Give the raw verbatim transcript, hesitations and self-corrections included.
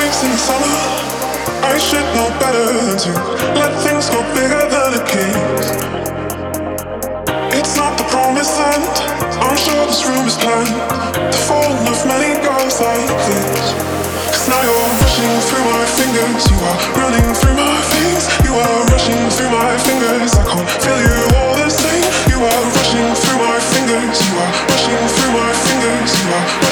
weeks in the summer, I should know better than to let things go bigger than it keeps. It's not the promised land, I'm sure this room is planned, the fall of many girls like this. Cause now you're rushing through my fingers, you are running through my veins, you are rushing through my fingers, I can't feel you all the same. You are rushing through my fingers, you are rushing through my fingers, you are